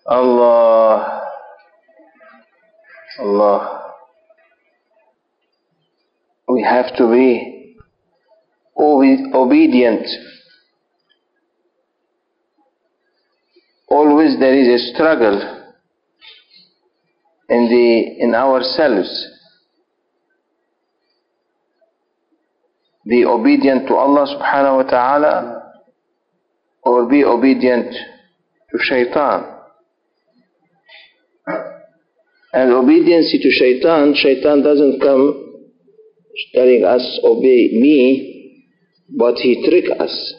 Allah, Allah. We have to be obedient. Always there is a struggle in ourselves. Be obedient to Allah subhanahu wa ta'ala or be obedient to shaitan. And obedience to shaitan doesn't come telling us obey me, but he tricks us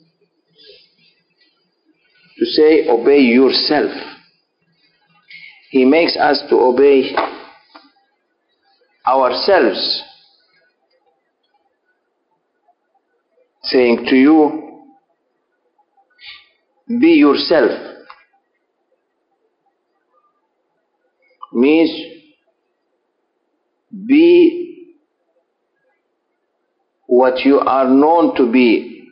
to say obey yourself. He makes us to obey ourselves, saying to you, be yourself. Means be what you are known to be.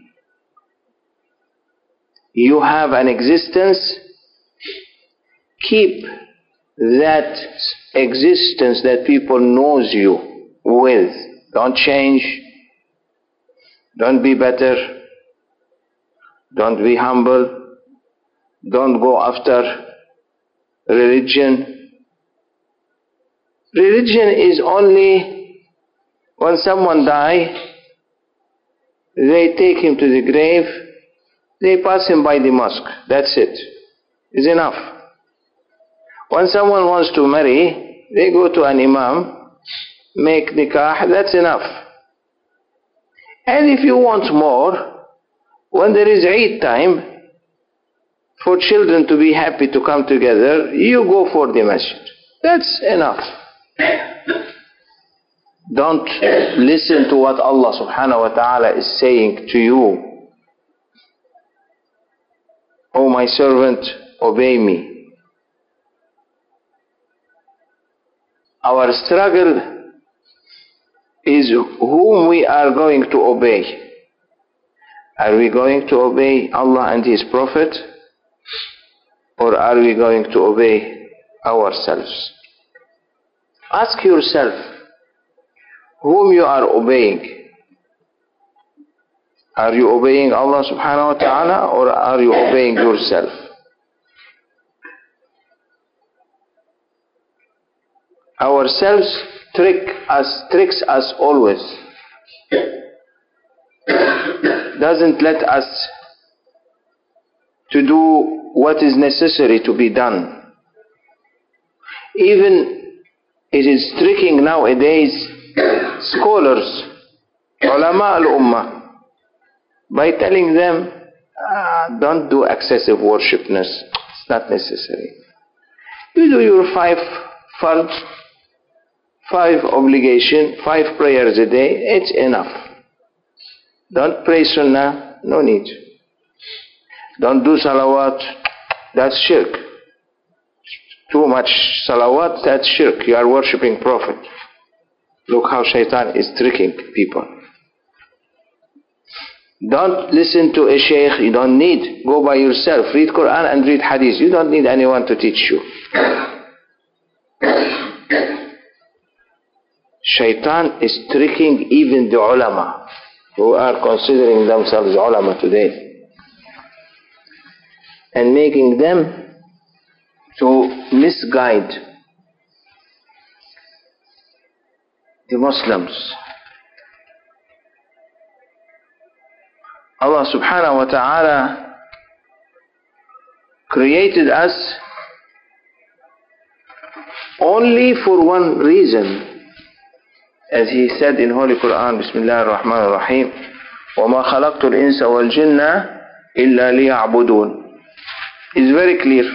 You have an existence, keep that existence that people knows you with. Don't change. Don't be better. Don't be humble. Don't go after religion. Religion is only when someone dies, they take him to the grave, they pass him by the mosque. That's it. It's enough. When someone wants to marry, they go to an imam, make nikah, that's enough. And if you want more, when there is Eid time, for children to be happy to come together, you go for the masjid. That's enough. Don't listen to what Allah subhanahu wa ta'ala is saying to you. O my servant, obey me. Our struggle is whom we are going to obey. Are we going to obey Allah and His Prophet, or are we going to obey ourselves? Ask yourself whom you are obeying. Are you obeying Allah subhanahu wa ta'ala, or are you obeying yourself? Ourselves tricks us always. Doesn't let us to do what is necessary to be done. Even it is tricking nowadays scholars, ulama al-ummah, by telling them, don't do excessive worshipness. It's not necessary. You do your 5 fard, 5 obligation, 5 prayers a day, it's enough. Don't pray sunnah, no need. Don't do salawat, that's shirk. Too much salawat, that's shirk. You are worshipping Prophet. Look how shaitan is tricking people. Don't listen to a sheikh, you don't need. Go by yourself, read Quran and read hadith. You don't need anyone to teach you. Shaitan is tricking even the ulama, who are considering themselves ulama today, and making them to misguide the Muslims. Allah subhanahu wa ta'ala created us only for one reason, as He said in Holy Quran, Bismillah ar-Rahman ar-Rahim, وَمَا خَلَقْتُ الْإِنسَ وَالْجِنَّ إِلَّا لِيَعْبُدُونَ. It's very clear.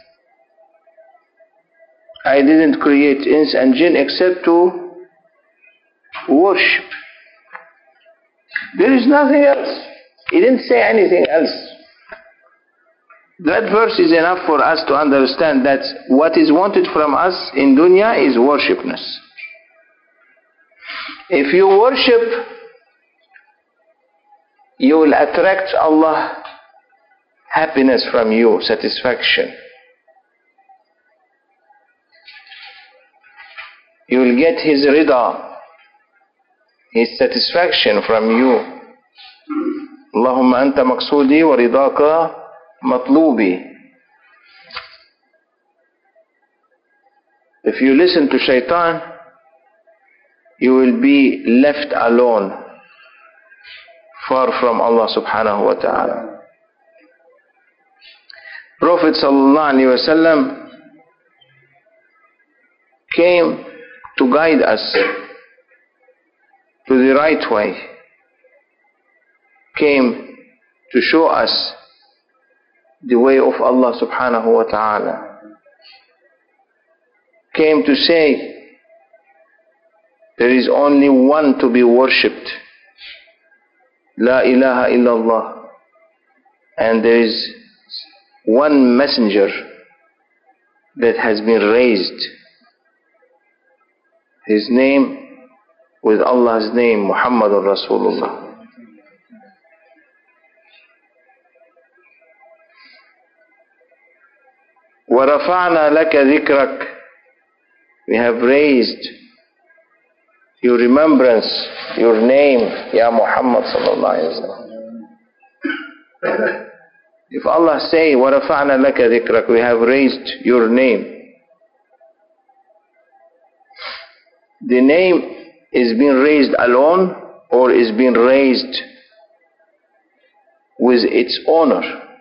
I didn't create ins and jinn except to worship. There is nothing else. He didn't say anything else. That verse is enough for us to understand that what is wanted from us in dunya is worshipness. If you worship, you will attract Allah happiness from you, satisfaction. you will get His rida, His satisfaction from you. Allahumma anta maqsoodi wa ridaka matlubi. If you listen to shaitan, you will be left alone, far from Allah subhanahu wa ta'ala. Prophet sallallahu alaihi wasallam came to guide us to the right way, came to show us the way of Allah subhanahu wa ta'ala, came to say there is only one to be worshipped, La ilaha illallah, and there is one messenger that has been raised, his name with Allah's name, Muhammadur Rasulullah. وَرَفَعْنَا لَكَ ذِكْرَكَ, we have raised your remembrance, your name, Ya Muhammad sallallahu alayhi wa sallam. If Allah say, وَرَفَعْنَا لَكَ ذِكْرَكَ, we have raised your name. The name is being raised alone or is being raised with its owner.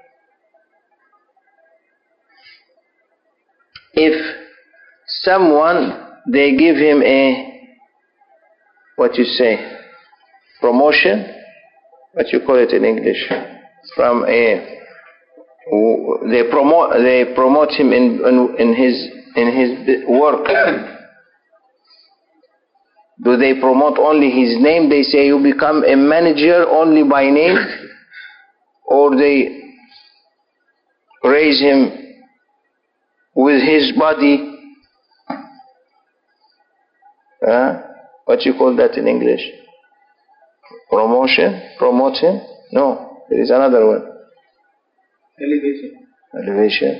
If someone, they give him a, what you say, promotion, what you call it in English, from a, they promote him in his work. Do they promote only his name? They say you become a manager only by name, or they raise him with his body? What you call that in English? Promotion? Promote him? No, there is another one. Elevation. Elevation.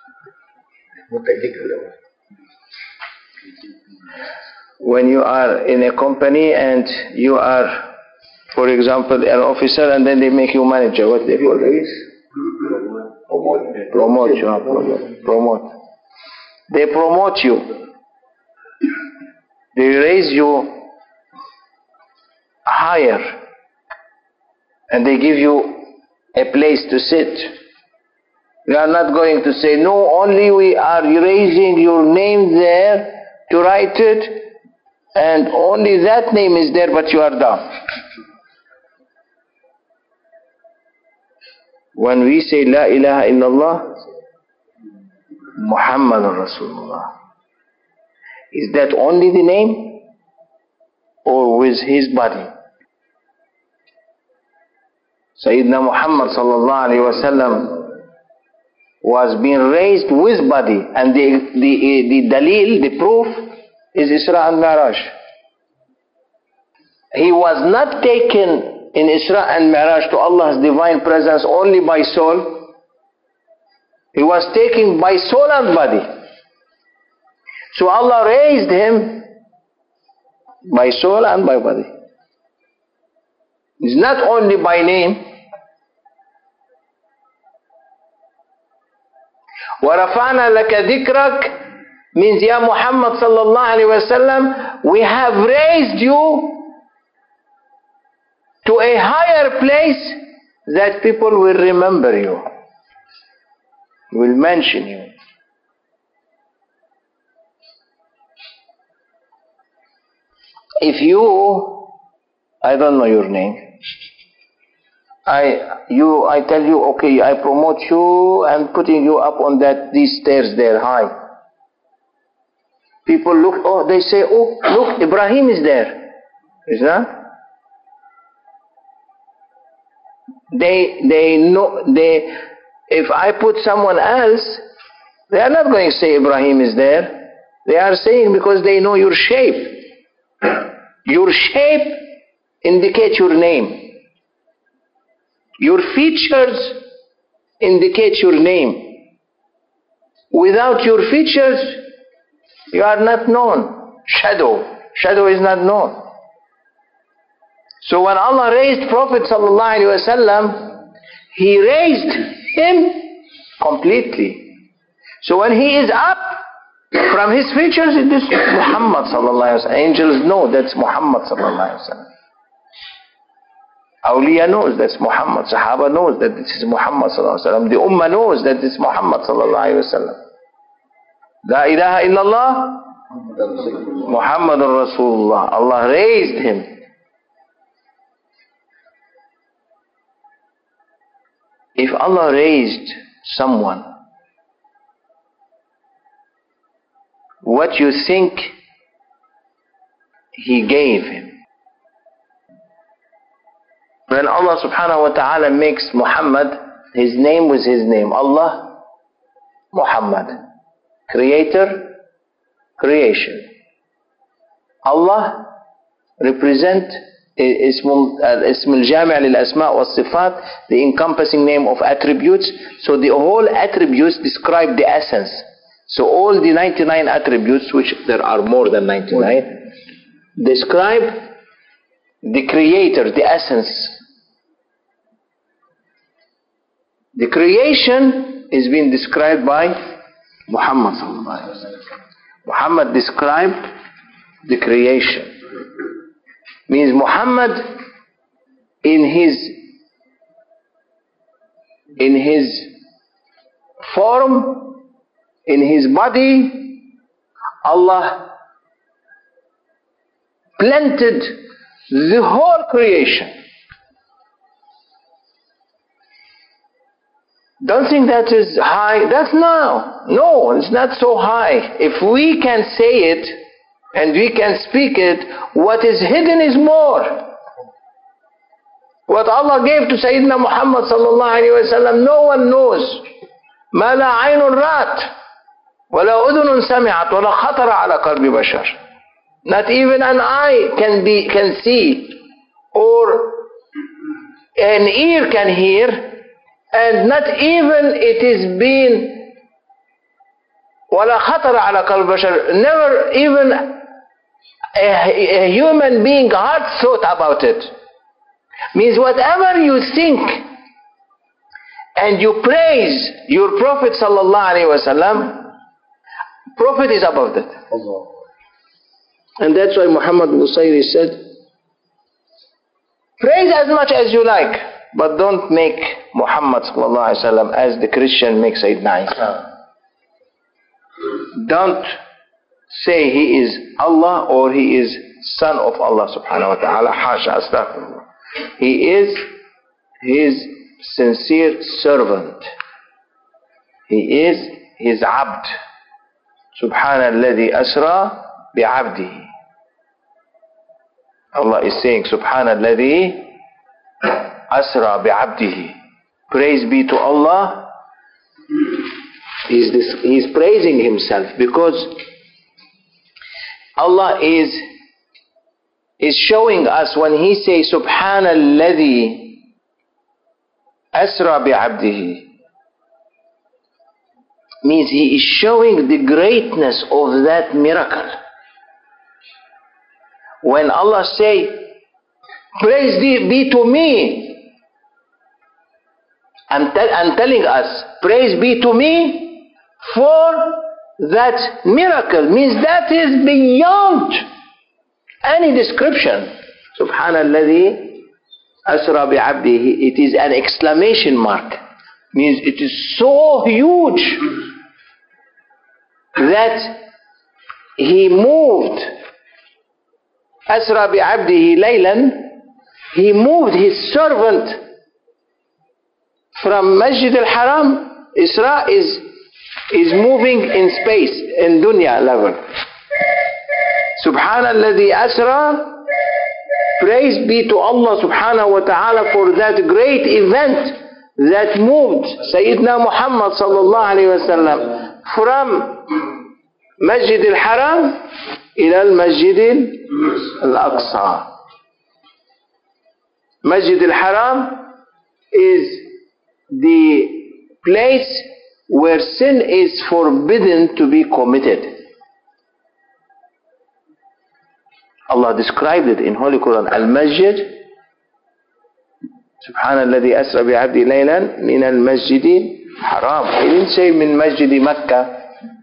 When you are in a company and you are, for example, an officer, and then they make you manager, what they call it? Promote. They promote you. They raise you higher, and they give you a place to sit. We are not going to say, no, only we are raising your name there to write it, and only that name is there, but you are down. When we say La ilaha illallah, Muhammadur Rasulullah, is that only the name or with his body? Sayyidina Muhammad sallallahu alayhi wa sallam was being raised with body, and the dalil, the proof, is Isra and Mi'raj. He was not taken in Isra and Mi'raj to Allah's divine presence only by soul. He was taken by soul and body. So Allah raised him by soul and by body. It's not only by name. وَرَفَعْنَا لَكَ ذِكْرَكَ means, Ya Muhammad sallallahu alayhi wa sallam, we have raised you to a higher place that people will remember you, will mention you. If you, I don't know your name, I tell you, okay, I promote you and putting you up on these stairs there high. People look, oh, they say, oh, look, Ibrahim is there. Is that? They know, if I put someone else, they are not going to say Ibrahim is there. They are saying because they know your shape. Your shape indicates your name. Your features indicate your name. Without your features, you are not known. Shadow is not known. So when Allah raised Prophet sallallahu alaihi wasallam, He raised him completely. So when he is up, from his features it is Muhammad sallallahu alaihi wasallam. Angels know that's Muhammad sallallahu alaihi wasallam. Awliya knows that's Muhammad. Sahaba knows that this is Muhammad sallallahu alaihi wasallam. The Ummah knows that this is Muhammad sallallahu alaihi wasallam. La ilaha illallah Muhammadur Rasulullah. Allah raised him. If Allah raised someone, what you think He gave him? When Allah subhanahu wa ta'ala makes Muhammad, his name was his name. Allah, Muhammad. Creator, creation. Allah represent اسم الجامع للأسماء والصفات, the encompassing name of attributes. So the whole attributes describe the essence. So all the 99 attributes, which there are more than 99, describe the creator, the essence. The creation is being described by Muhammad sallallahu alaihi wasallam. Muhammad described the creation. Means Muhammad in his form, in his body, Allah planted the whole creation. Don't think that is high. That's no, it's not so high. If we can say it and we can speak it, what is hidden is more. What Allah gave to Sayyidina Muhammad sallallahu alaihi wasallam, no one knows. ما لا عين رأت ولا أذن سمعت ولا خطر على قلب بشر. Not even an eye can see, or an ear can hear, and not even it is been ولا خطر على قلب بشر. Never even a human being heart thought about it. Means whatever you think and you praise your Prophet sallallahu alaihi wasallam, Prophet is above that. And that's why Muhammad Busayri said, praise as much as you like, but don't make Muhammad sallallahu alaihi wasallam as the Christian makes Sayyidina Isa. Don't say he is Allah or he is son of Allah subhanahu wa ta'ala. Hasha, astaghfirullah. He is his sincere servant. He is his abd. Subhana alladhi asra bi'abdihi. Allah is saying, Subhana alladhi asra bi'abdihi. Praise be to Allah. He is praising himself because Allah is showing us when he says Subhana alladhi asra bi'abdihi, means he is showing the greatness of that miracle. When Allah say praise be to me, I'm telling us praise be to me for that miracle, means that is beyond any description. Subhanalladhi asra bi'abdihi. It is an exclamation mark. Means it is so huge that he moved. Asra bi'abdihi laylan. He moved his servant from Masjid al-Haram. Isra is moving in space, in dunya level. Subhanalladhi asra. Praise be to Allah subhanahu wa ta'ala for that great event that moved Sayyidina Muhammad sallallahu alayhi wa sallam from Masjid al-Haram ila al-Masjid al-Aqsa. Masjid al-Haram is the place where sin is forbidden to be committed. Allah described it in Holy Quran, Al-Masjid. Subhanalladhi asra bi'abdi laylan min al-masjidi haram. He didn't say min masjidi Makkah.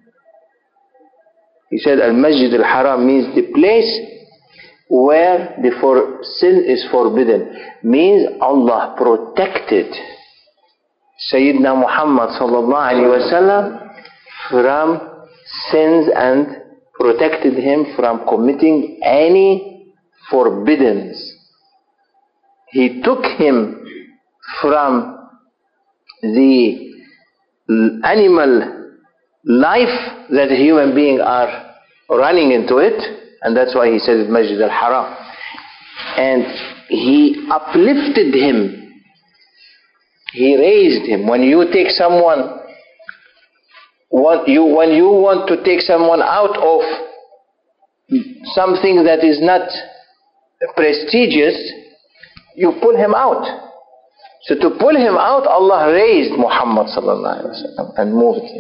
He said Al-Masjid al-Haram means the place where sin is forbidden. Means Allah protected Sayyidina Muhammad sallallahu alayhi wa sallam from sins and protected him from committing any forbiddens. He took him from the animal life that human beings are running into it, and that's why he said Masjid al-Haram. And he uplifted him. He raised him. When you take someone, when you want to take someone out of something that is not prestigious, you pull him out. So to pull him out, Allah raised Muhammad sallallahu alaihi wasallam and moved him.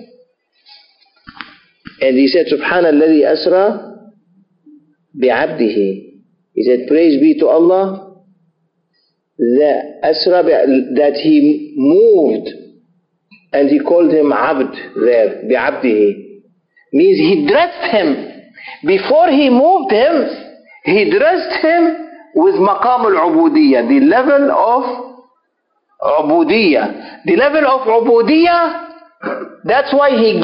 And he said, Subhanalladhi asra bi'abdihi. He said, praise be to Allah that he moved, and he called him abd there, bi'abdihi. Means he dressed him. Before he moved him, he dressed him with maqam al-ubudiyya, the level of ubudiyya. The level of ubudiyya, that's why he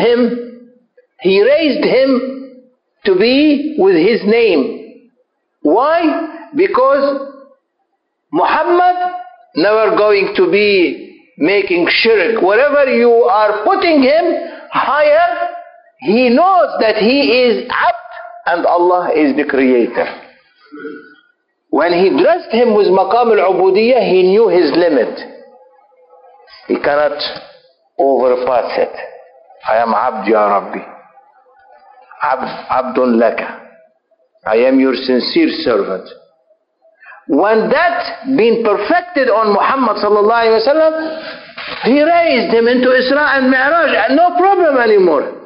raised him to be with his name. Why? Because Muhammad never going to be making shirk. Wherever you are putting him higher, he knows that he is abd and Allah is the creator. When he dressed him with maqam al-ubudiyya, he knew his limit. He cannot overpass it. I am abd ya Rabbi. Abdun laka. I am your sincere servant. When that been perfected on Muhammad sallallahu alaihi wasallam, he raised him into Isra and Mi'raj, and no problem anymore.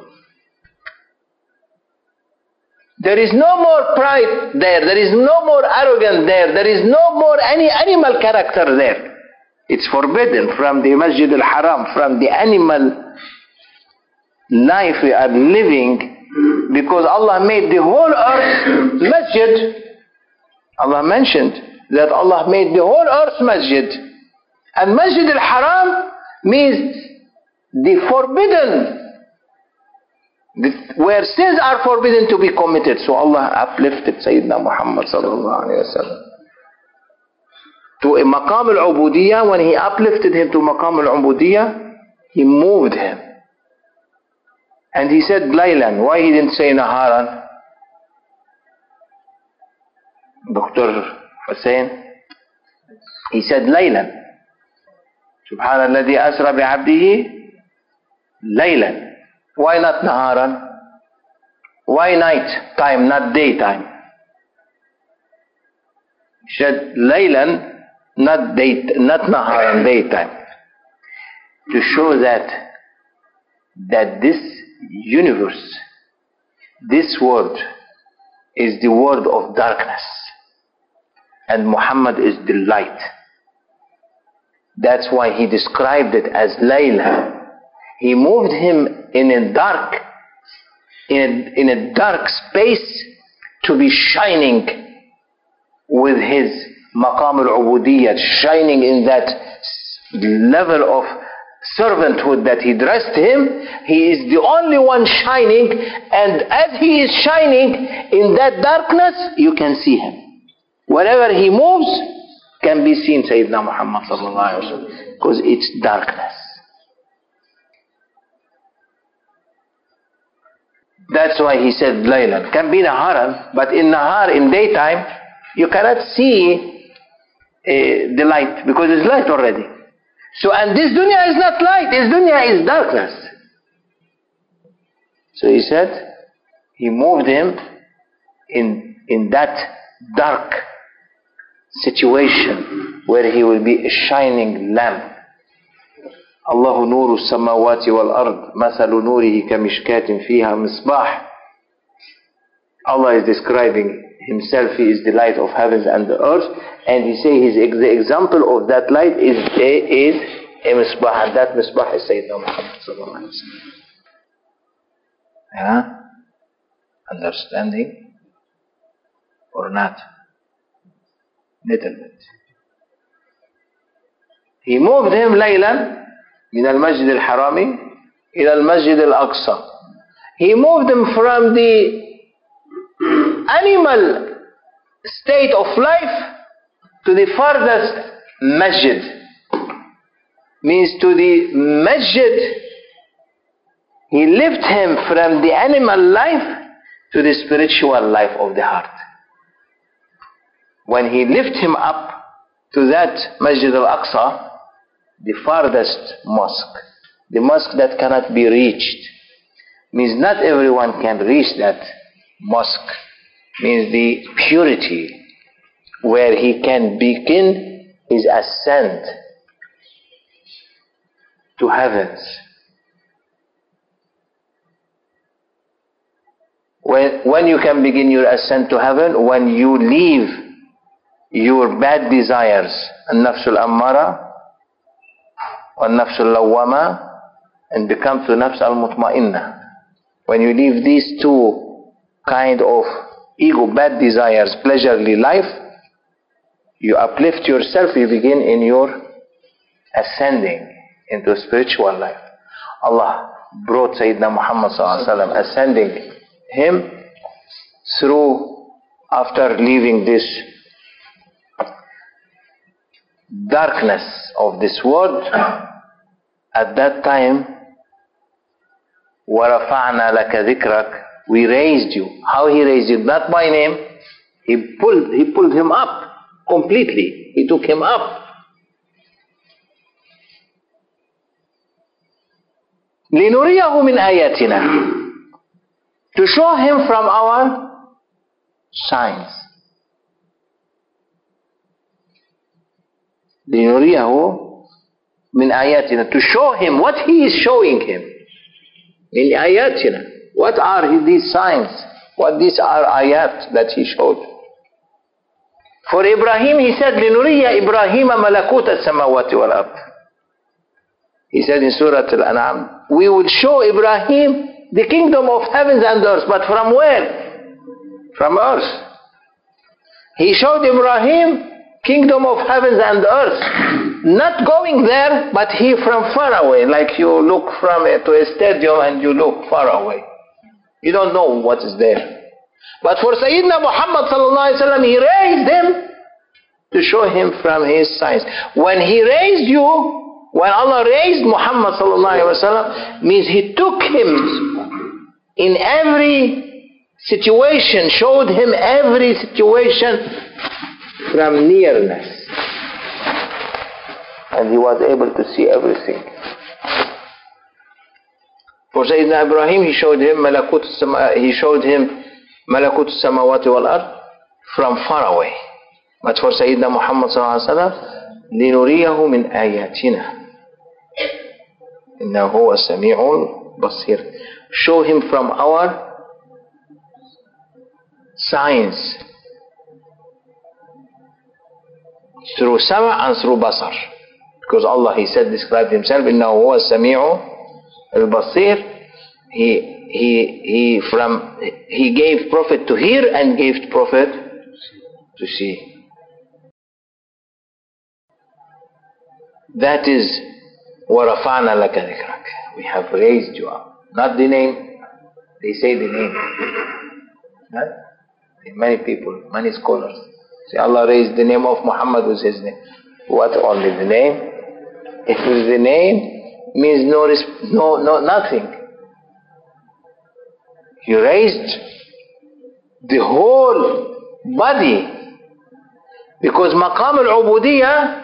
There is no more pride there. There is no more arrogance there. There is no more any animal character there. It's forbidden from the Masjid al-Haram, from the animal life we are living, because Allah made the whole earth masjid. Allah mentioned that Allah made the whole earth masjid. And Masjid al-Haram means the forbidden, where sins are forbidden to be committed. So Allah uplifted Sayyidina Muhammad sallallahu alayhi wa sallam to a maqam al-ubudiyya. When he uplifted him to maqam al-ubudiyya, he moved him. And he said Laylan. Why he didn't say Naharan? Dr. Hussein, he said Laylan. Subhanalladhi asra bi'abdihi Laylan. Why not Naharan? Why night time, not daytime? He said Laylan, not Naharan, daytime. To show that this universe, this world, is the world of darkness, and Muhammad is the light. That's why he described it as Layla. He moved him in a dark space to be shining with his maqam al-ubudiyyah, shining in that level of servanthood that he dressed him. He is the only one shining, and as he is shining in that darkness, you can see him. Wherever he moves, can be seen Sayyidina Muhammad sallallahu alaihi wasallam, because it's darkness. That's why he said Laylan. Can be Naharan, but in Nahar, in daytime, you cannot see the light, because it's light already. So, and this dunya is not light, this dunya is darkness. So he said, he moved him in that dark situation where he will be a shining lamp. Allahu nuru samawati wal ard, mathalu nurihi kamishkatin fiha misbah. Allah is describing himself he is the light of heavens and the earth, and he say the example of that light is a misbah, and that misbah is Sayyidina Muhammad sallallahu alaihi wasallam. Yeah? Understanding or not? Little bit. He moved him laylan من المسجد الحرامي إلى المسجد الأقصى. He moved him from the animal state of life to the farthest masjid. Means to the masjid, he lifted him from the animal life to the spiritual life of the heart. When he lifted him up to that Masjid al-Aqsa, the farthest mosque, the mosque that cannot be reached, means not everyone can reach that mosque, means the purity where he can begin his ascent to heavens. When you can begin your ascent to heaven, when you leave your bad desires, an-nafs al-ammara wa-nafs al-lawwama, and become to nafs al-mutma'inna. When you leave these two kind of ego, bad desires, pleasurely life, you uplift yourself, you begin in your ascending into spiritual life. Allah brought Sayyidina Muhammad sallallahu alaihi wasallam, ascending him through, after leaving this darkness of this world. At that time, وَرَفَعْنَا لَكَ ذِكْرَكَ, we raised you. How he raised you? Not by name. He pulled him up completely. He took him up. لِنُرِيَهُ مِنْ آيَاتِنَا, to show him from our signs. لِنُرِيَهُ مِنْ آيَاتِنَا, to show him what he is showing him. مِنْ آيَاتِنَا, what are these signs? What these are ayat that he showed? For Ibrahim, he said, لِنُرِيَ إِبْرَاهِيمَ مَلَكُوتَ السَّمَاوَاتِ وَالْأَرْضِ. He said in Surah Al-An'am, we will show Ibrahim the kingdom of heavens and earth. But from where? From earth. He showed Ibrahim kingdom of heavens and earth. Not going there, but he from far away. Like you look to a stadium and you look far away. You don't know what is there. But for Sayyidina Muhammad sallallahu alaihi wasallam, he raised him to show him from his signs. When he raised you, when Allah raised Muhammad sallallahu alaihi wasallam, means he took him in every situation, showed him every situation from nearness, and he was able to see everything. For Sayyidina Ibrahim, he showed him Malakut Samawati wal Ard from far away. But for Sayyidina Muhammad sallallahu alaihi wasallam, لِنُرِيَهُ مِنْ آيَاتِنَا إِنَّهُ هُوَ السَّمِيعُ الْبَصِيرُ, show him from our signs, through Sama and through Basar. Because Allah, he said, described himself, إِنَّهُ هُوَ السَّمِيعُ الْبَصِيرُ. He gave Prophet to hear and gave Prophet to see. That is وَرَفَعْنَا لَكَ ذِكْرَكَ, we have raised you up. Not the name. They say the name. Huh? Many people, many scholars say Allah raised the name of Muhammad with his name. What, only the name? If it is the name, means nothing. He raised the whole body, because maqam al-ubudiyya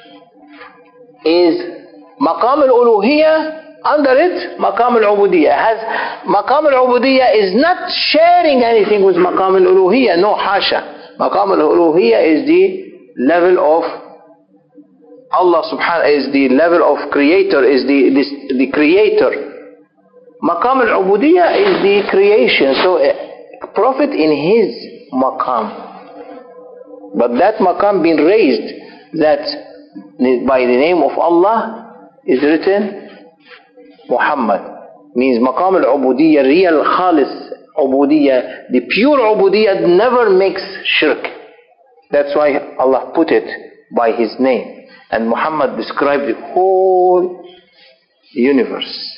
is maqam al-uluhiyya. Under it, maqam al-ubudiyya maqam al-ubudiyya is not sharing anything with maqam al-uluhiyya. No, hasha. Maqam al-uluhiyya is the level of Allah subhanahu, is the level of creator, is the creator. Maqam al-ubudiyya is the creation. So Prophet in his maqam. But that maqam being raised, that by the name of Allah is written Muhammad. Means maqam al-ubudiyya, real khalis ubudiyya, the pure ubudiyya never makes shirk. That's why Allah put it by His name. And Muhammad described the whole universe.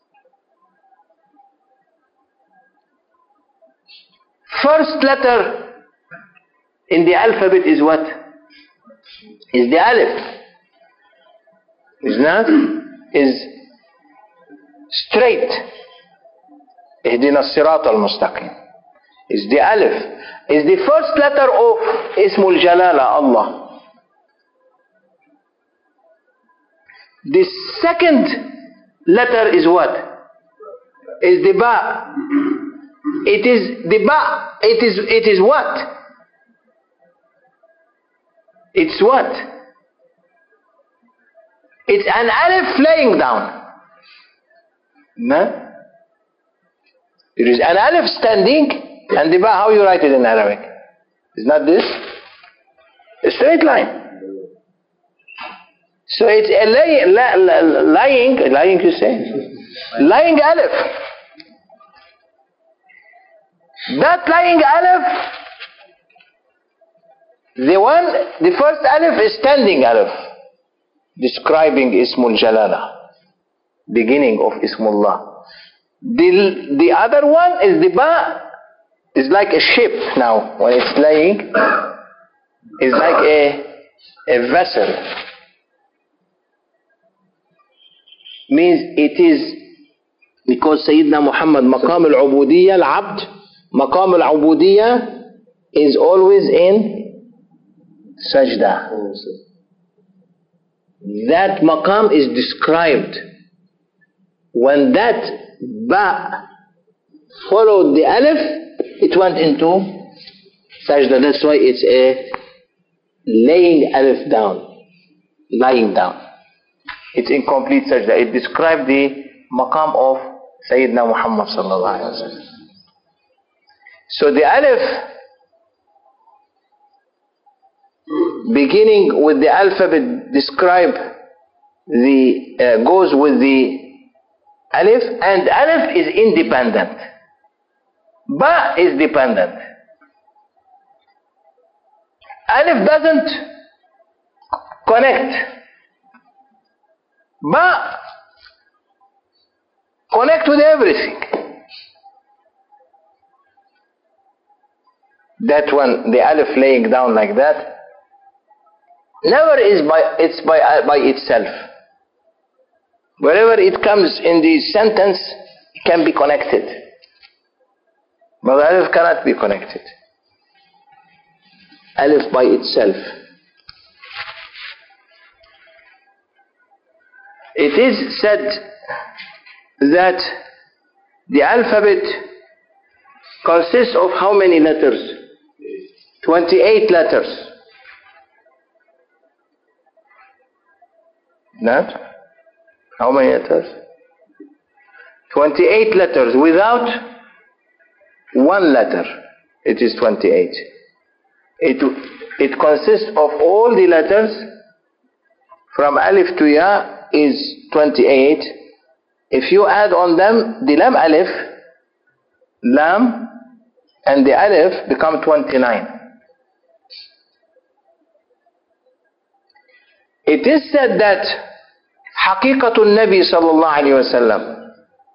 First letter in the alphabet is what? Is the alif. Is not? Is straight. اهدنا الصراط المستقيم. Is the alif. Is the first letter of Ismul Jalala, Allah. The second letter is what? Is the ba. It is the ba. It is what? It's what? It's an alif laying down. No? There is an alif standing, and the ba, how you write it in Arabic? Is not this? A straight line. So it's a lying, you say? Lying alif. That lying alif, the first alif is standing alif, describing Ismul Jalala, beginning of Ismullah. The other one is the ba, is like a ship now. When it's laying, it's like a vessel. Means it is, because Sayyidina Muhammad, maqam al-ubudiyya, al-abd, maqam al-ubudiyya is always in sajda. That maqam is described. When that ba followed the alif, it went into sajda. That's why it's a laying alif down, lying down. It's incomplete sajda. It described the maqam of Sayyidina Muhammad sallallahu alaihi wasallam. So the alif, beginning with the alphabet, describe the goes with the alif, and alif is independent. Ba is dependent. Alif doesn't connect. Ba connect with everything. That one, the alif laying down like that, never is by itself. Wherever it comes in the sentence, it can be connected. But alif cannot be connected. Alif by itself. It is said that the alphabet consists of how many letters? 28 letters. Not? How many letters? 28 letters. Without one letter, it is 28. It consists of all the letters from alif to ya is 28. If you add on them the lam alif, lam and the alif become 29. It is said that Haqiqatul Nabi sallallahu alayhi wa sallam,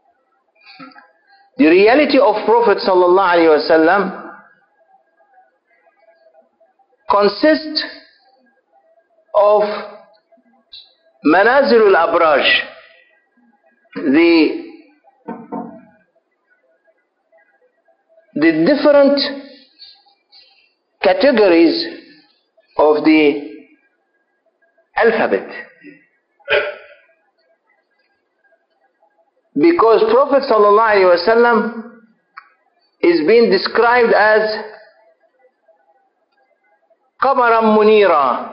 the reality of Prophet sallallahu alayhi wa sallam, consists of Manazil al-Abraj, the different categories of the alphabet. Because Prophet sallallahu alaihi wasallam is being described as Qamaran Munira,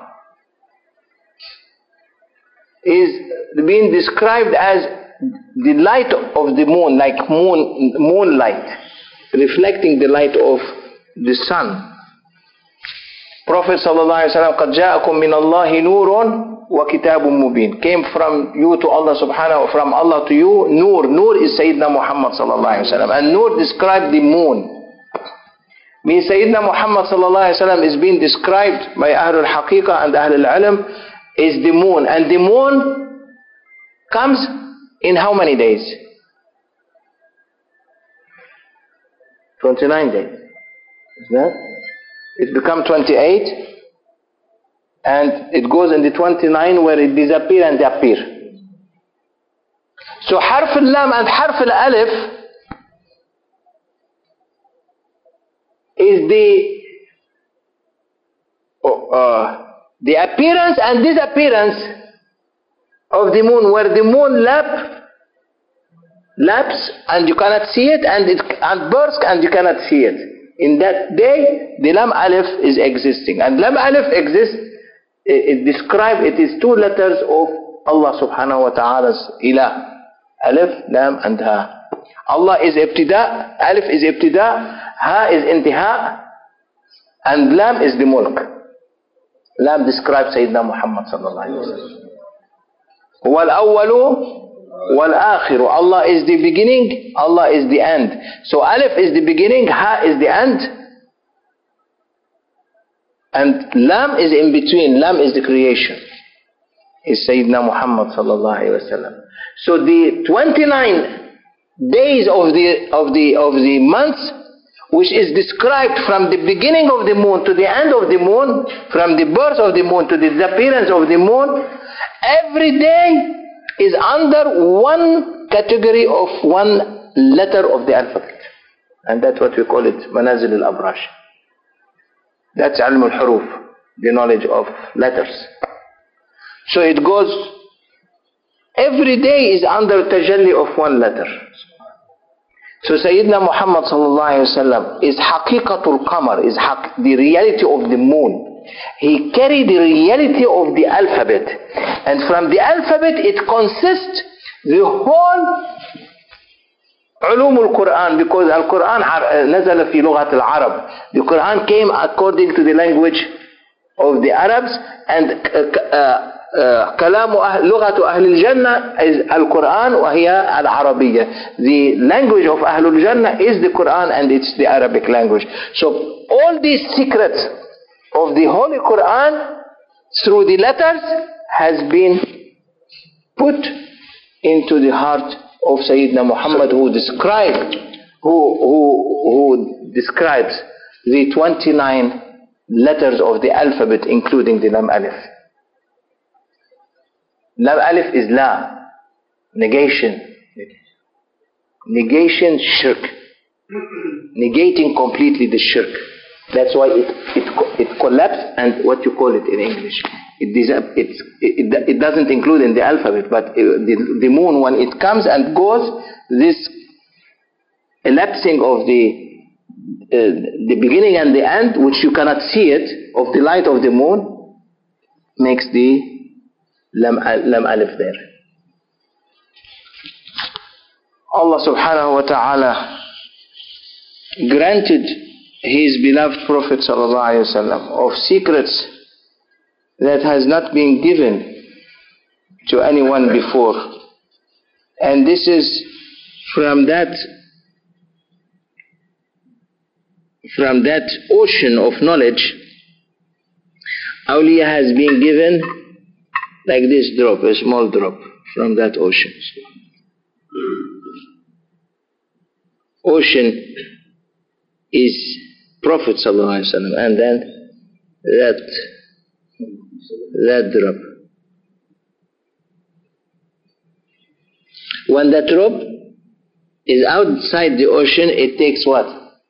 is being described as the light of the moon, like moonlight, reflecting the light of the sun. Prophet ﷺ قَدْ جَاءَكُم مِّنَ اللَّهِ نُورٌ وَكِتَابٌ مُبِينٌ came from you to Allah subhanahu, from Allah to you. Nur is Sayyidina Muhammad ﷺ, and Nur described the moon. Means Sayyidina Muhammad ﷺ is being described by Ahlul Haqiqah and Ahlul Ilm is the moon, and the moon comes in how many days? 29 days. Is that? It becomes 28 and it goes in the 29 where it disappears and appear. So Harf al-Lam and Harf al-Alif is the appearance and disappearance of the moon, where the moon lapses and you cannot see it, and bursts and you cannot see it. In that day, the Lam Alif is existing, and Lam Alif exists. It describes, it is two letters of Allah subhanahu wa ta'ala's Ilah. Alif, Lam and Ha. Allah is Ibtida, Alif is Ibtida, Ha is Intiha, and Lam is the Mulk. Lam describes Sayyidina Muhammad sallallahu alayhi wa sallam. Wal awwalu wal akhiru. Allah is the beginning, Allah is the end. So Alif is the beginning, Ha is the end, and Lam is in between. Lam is the creation. Is Sayyidina Muhammad sallallahu alayhi wa sallam. So the 29 days of the months, which is described from the beginning of the moon to the end of the moon, from the birth of the moon to the disappearance of the moon, every day is under one category of one letter of the alphabet. And that's what we call it, Manazil al-Abrash. That's Ilm al-Huruf, the knowledge of letters. So it goes, every day is under tajalli of one letter. So Sayyidina Muhammad sallallahu alayhi wa sallam is haqiqatul qamar, is the reality of the moon. He carried the reality of the alphabet, and from the alphabet it consists the whole علوم القرآن, because Al-Quran نزل في لغة العرب. The Quran came according to the language of the Arabs, and كلام لغة أهل الجنة is Al-Quran وهي العربية. The language of أهل الجنة is the Quran, and it's the Arabic language. So all these secrets of the Holy Quran through the letters has been put into the heart of Sayyidina Muhammad, who describes the 29 letters of the alphabet, including the Lam Alif. Lam Alif is La, negation, shirk, negating completely the shirk. That's why it collapsed, and what you call it in English, it doesn't include in the alphabet, but the moon, when it comes and goes, this elapsing of the beginning and the end, which you cannot see it, of the light of the moon, makes the Lam Alif there. Allah subhanahu wa ta'ala granted His beloved Prophet sallallahu alayhi wa sallam of secrets that has not been given to anyone before. And this is from that ocean of knowledge, awliya has been given like this drop, a small drop from that ocean. Ocean is Prophet sallallahu alaihi wasallam, and then that drop. When that drop is outside the ocean, it takes what?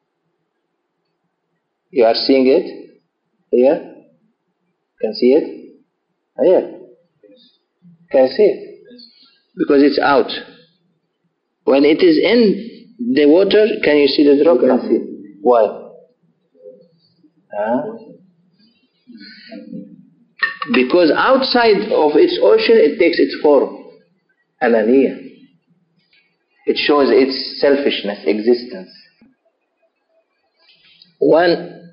You are seeing it? Here? Can see it? Here? Can see it? Because it's out. When it is in the water, can you see the drop? Can see it. Why? Because outside of its ocean, it takes its form, ananiya. It shows its selfishness, existence. One,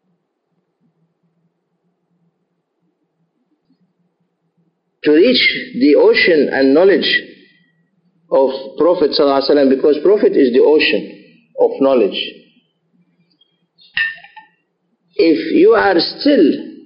to reach the ocean and knowledge of Prophet ﷺ, because Prophet is the ocean of knowledge. If you are still,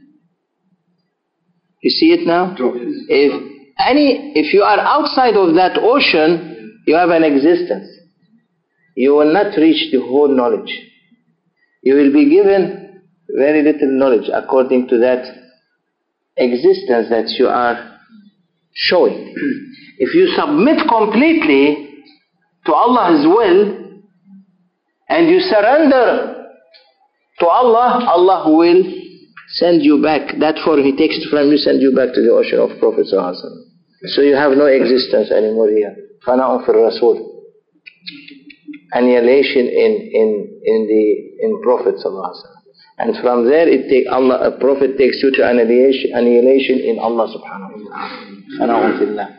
you see it now? If you are outside of that ocean, you have an existence. You will not reach the whole knowledge. You will be given very little knowledge according to that existence that you are showing. If you submit completely to Allah's will and you surrender to Allah, Allah will send you back. That form He takes it from you, send you back to the ocean of Prophet ﷺ. So you have no existence anymore here. فَنَاءٌ فِي الرَّسُولِ. Annihilation in Prophet ﷺ. And from there, a Prophet takes you to annihilation in Allah subhanahu wa ta'ala.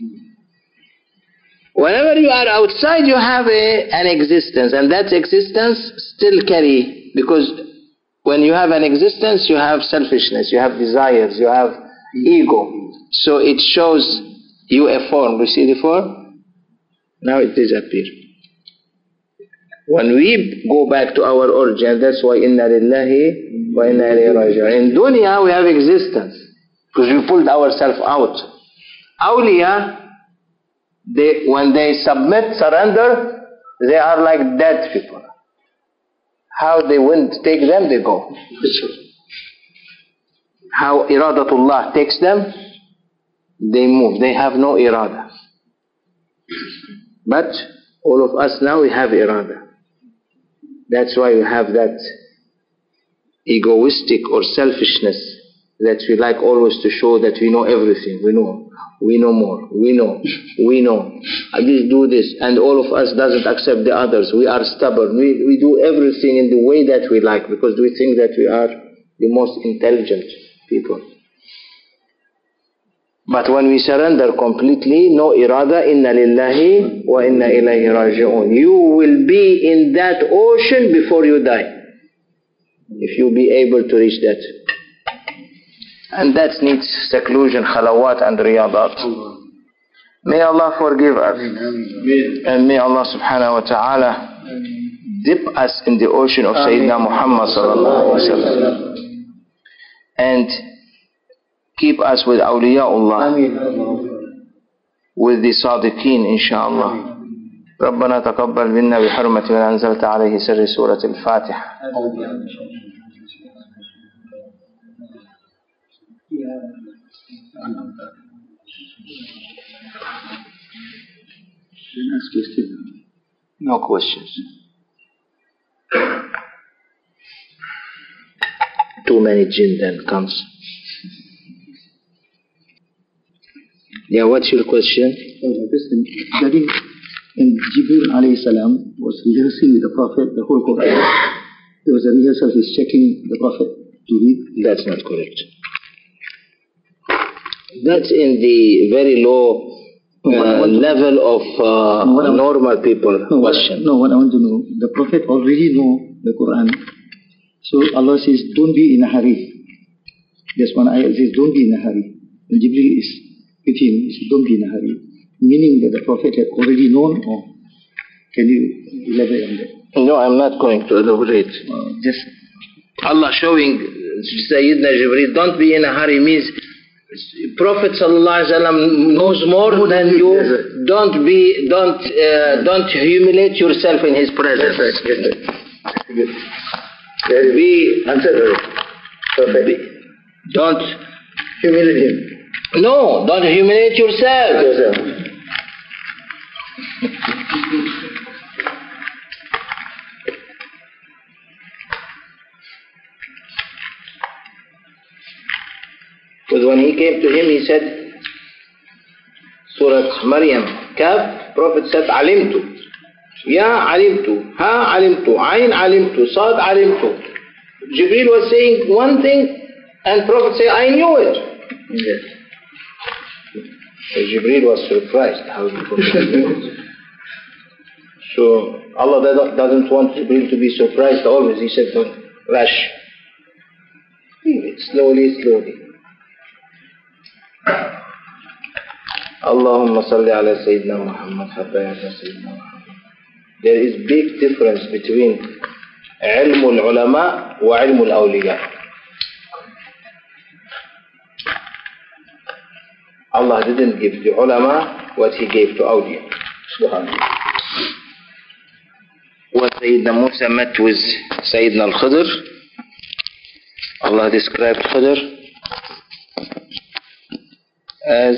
Whenever you are outside, you have an existence, and that existence still carry, because when you have an existence, you have selfishness, you have desires, you have ego. So it shows you a form. You see the form? Now it disappears. When we go back to our origin, that's why inna lillahi wa inna ilayhi raji'un. In dunya we have existence because we pulled ourselves out. Awliya, when they submit, surrender, they are like dead people. How the wind takes them, they go. How iradatullah takes them, they move. They have no irada. But all of us now, we have irada. That's why we have that egoistic or selfishness that we like always to show that we know everything. We know more. We know. I just do this, and all of us doesn't accept the others. We are stubborn. We do everything in the way that we like because we think that we are the most intelligent people. But when we surrender completely, no irada, inna lillahi wa inna ilayhi raji'un. You will be in that ocean before you die. If you be able to reach that. And that needs seclusion, khalawat and riyadat. May Allah forgive us. And may Allah subhanahu wa ta'ala dip us in the ocean of Sayyidina Muhammad sallallahu alayhi wa sallam. And keep us with awliyaullah, with the صادقين إن شاء الله. ربنا تقبل منا بحرمة من أنزلت عليه سر سورة الفاتحة. No questions. Too many jinn then comes. Yeah, what's your question? Regarding in Jibreel alayhi salam was rehearsing with the Prophet the whole Quran. There was a rehearsal, he's checking the Prophet to read. That's not correct. That's in the very low level of normal people question. What I want to know, the Prophet already know the Quran. So Allah says, don't be in a hurry. There's one ayah that says, don't be in a hurry. And Jibreel is with him, he said, don't be in a hurry. Meaning that the Prophet had already known, or can you elaborate on that? No, I'm not going to elaborate. Just Allah showing Sayyidina Jibreel, don't be in a hurry, means Prophet sallallahu alaihi wasallam knows more than you. Don't humiliate yourself in his presence. Don't humiliate him. No, don't humiliate yourself. Because when he came to him, he said, Surah Maryam, Kaf, Prophet said, Alimtu. Ya alimtu, ha alimtu, ayn alimtu, sad alimtu. Jibreel was saying one thing, and Prophet said, I knew it. Yes. So Jibreel was surprised how the Prophet knew it. So Allah doesn't want Jibreel to be surprised always. He said, don't rush. Leave it slowly, slowly. Allahumma salli ala Sayyidina Muhammad hatta Sayyidina Muhammad. There is big difference between ilm al-ulama wa ilm al-awliya. Allah didn't give the ulama what He gave to awliya. Subhanallah. When Sayyidina Musa met with Sayyidina al-Khidr, Allah described Khidr as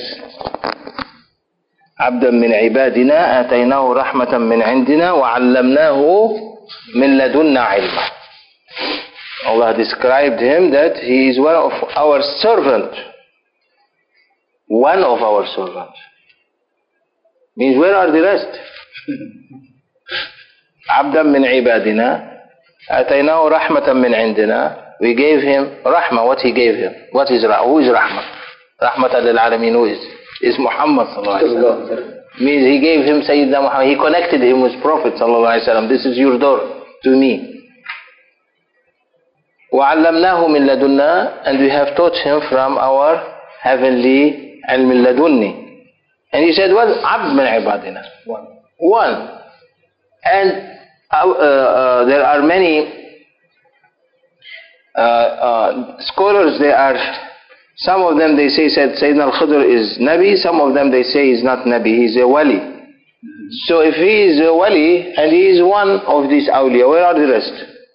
عبدا من عبادنا آتيناه رحمة من عندنا وعلمناه من لدنا علما. Allah described him that he is one of our servants. One of our servants. Means where are the rest? عبدا من عبادنا آتيناه رحمة من عندنا. We gave him rahmah. What he gave him? What is who is rahmah? Rahmatan lil alamin. Who is Muhammad sallallahu alaihi wasallam. Means he gave him Sayyidina Muhammad. He connected him with Prophet sallallahu alaihi wasallam. This is your door to me. وعلمناه من لدنا, and we have taught him from our heavenly علم اللدني. And he said, what? عبد من عبادنا. One. And there are many scholars. Some of them they say said Sayyidina al-Khidr is Nabi. Some of them they say he's not Nabi. He's a wali. So if he is a wali and he is one of these awliya, where are the rest?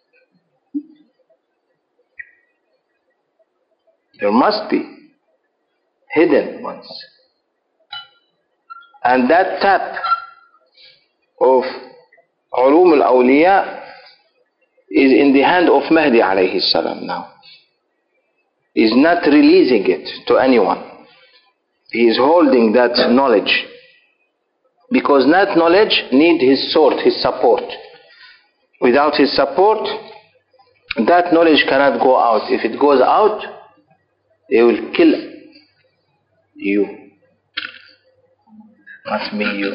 There must be hidden ones. And that tap of ulum al-awliya is in the hand of Mahdi alayhi salam now. He is not releasing it to anyone. He is holding that knowledge. Because that knowledge needs his sword, his support. Without his support, that knowledge cannot go out. If it goes out, they will kill you. Not me, you.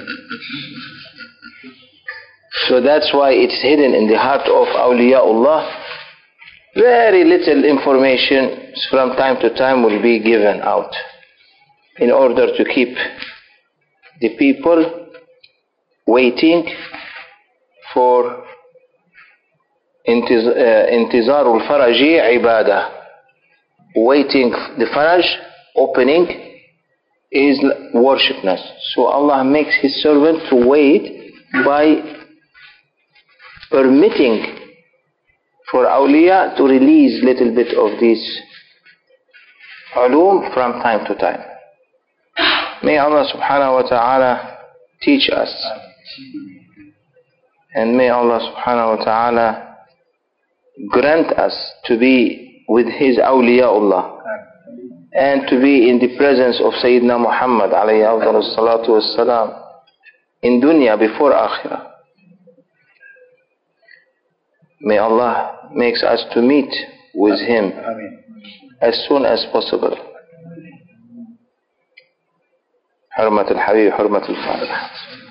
So that's why it's hidden in the heart of awliyaullah. Very little information from time to time will be given out in order to keep the people waiting for intizarul faraji ibadah. Waiting the faraj opening is worshipness. So Allah makes His servant to wait by permitting for awliya to release little bit of this ulum from time to time. May Allah subhanahu wa ta'ala teach us, and may Allah subhanahu wa ta'ala grant us to be with His awliyaullah and to be in the presence of Sayyidina Muhammad alayhi afdalus salatu wassalam in dunya before akhirah. May Allah makes us to meet with Him as soon as possible. حرمة الحبيب حرمة الفاتحة.